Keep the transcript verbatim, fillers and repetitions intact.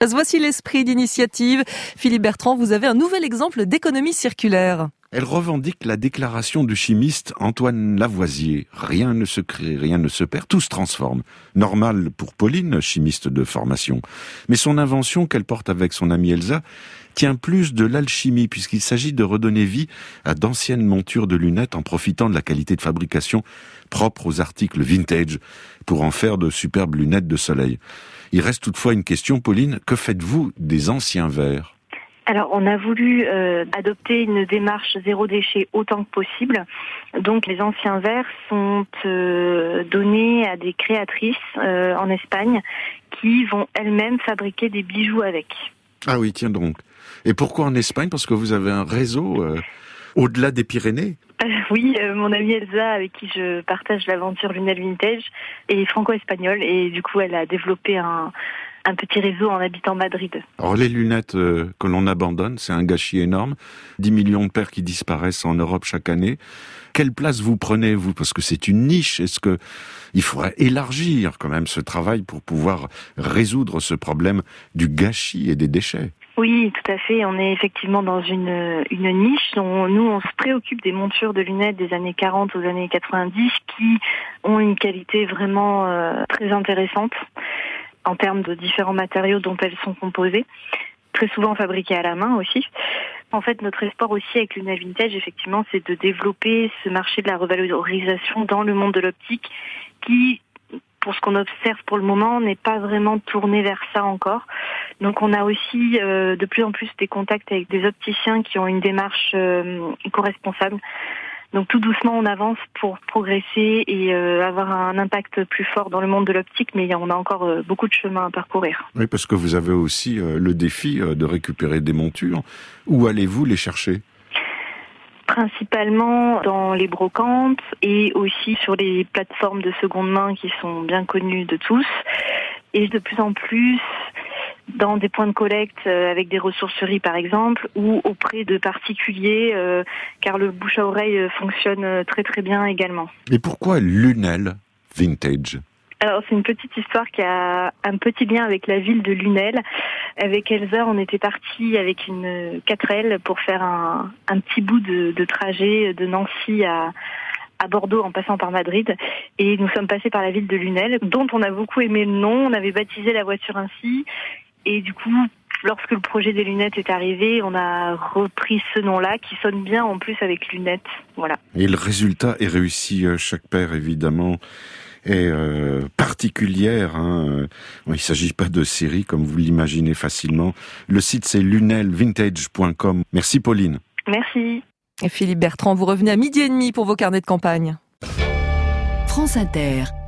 Voici l'esprit d'initiative. Philippe Bertrand, vous avez un nouvel exemple d'économie circulaire. Elle revendique la déclaration du chimiste Antoine Lavoisier. Rien ne se crée, rien ne se perd, tout se transforme. Normal pour Pauline, chimiste de formation. Mais son invention qu'elle porte avec son amie Elsa tient plus de l'alchimie, puisqu'il s'agit de redonner vie à d'anciennes montures de lunettes en profitant de la qualité de fabrication propre aux articles vintage, pour en faire de superbes lunettes de soleil. Il reste toutefois une question, Pauline, que faites-vous des anciens verres ? Alors, on a voulu euh, adopter une démarche zéro déchet autant que possible. Donc, les anciens verres sont euh, donnés à des créatrices euh, en Espagne qui vont elles-mêmes fabriquer des bijoux avec. Ah oui, tiens donc. Et pourquoi en Espagne ? Parce que vous avez un réseau euh, au-delà des Pyrénées ? euh, Oui, euh, mon amie Elsa, avec qui je partage l'aventure Lunel Vintage, est franco-espagnole et du coup, elle a développé un... un petit réseau en habitant Madrid. Alors les lunettes euh, que l'on abandonne, c'est un gâchis énorme. dix millions de paires qui disparaissent en Europe chaque année. Quelle place vous prenez, vous ? Parce que c'est une niche. Est-ce que il faudrait élargir quand même ce travail pour pouvoir résoudre ce problème du gâchis et des déchets ? Oui, tout à fait. On est effectivement dans une, une niche. On, nous, on se préoccupe des montures de lunettes des années quarante aux années quatre-vingt-dix qui ont une qualité vraiment euh, très intéressante en termes de différents matériaux dont elles sont composées, très souvent fabriquées à la main aussi. En fait, notre espoir aussi avec Lunel Vintage, effectivement, c'est de développer ce marché de la revalorisation dans le monde de l'optique qui, pour ce qu'on observe pour le moment, n'est pas vraiment tourné vers ça encore. Donc on a aussi euh, de plus en plus des contacts avec des opticiens qui ont une démarche euh, éco-responsable. Donc tout doucement, on avance pour progresser et euh, avoir un impact plus fort dans le monde de l'optique, mais on a encore euh, beaucoup de chemin à parcourir. Oui, parce que vous avez aussi euh, le défi euh, de récupérer des montures. Où allez-vous les chercher ? Principalement dans les brocantes et aussi sur les plateformes de seconde main qui sont bien connues de tous. Et de plus en plus dans des points de collecte avec des ressourceries par exemple, ou auprès de particuliers, euh, car le bouche à oreille fonctionne très très bien également. Et pourquoi Lunel Vintage ? Alors c'est une petite histoire qui a un petit lien avec la ville de Lunel. Avec Elsa, on était partis avec une quatre L pour faire un, un petit bout de, de trajet de Nancy à à Bordeaux en passant par Madrid, et nous sommes passés par la ville de Lunel, dont on a beaucoup aimé le nom. On avait baptisé la voiture ainsi, et du coup, lorsque le projet des lunettes est arrivé, on a repris ce nom-là, qui sonne bien en plus avec lunettes, voilà. Et le résultat est réussi, chaque paire évidemment est euh, particulière, hein. Il ne s'agit pas de série comme vous l'imaginez facilement. Le site c'est lunel vintage point com. Merci Pauline. Merci. Et Philippe Bertrand, vous revenez à midi et demi pour vos carnets de campagne. France Inter.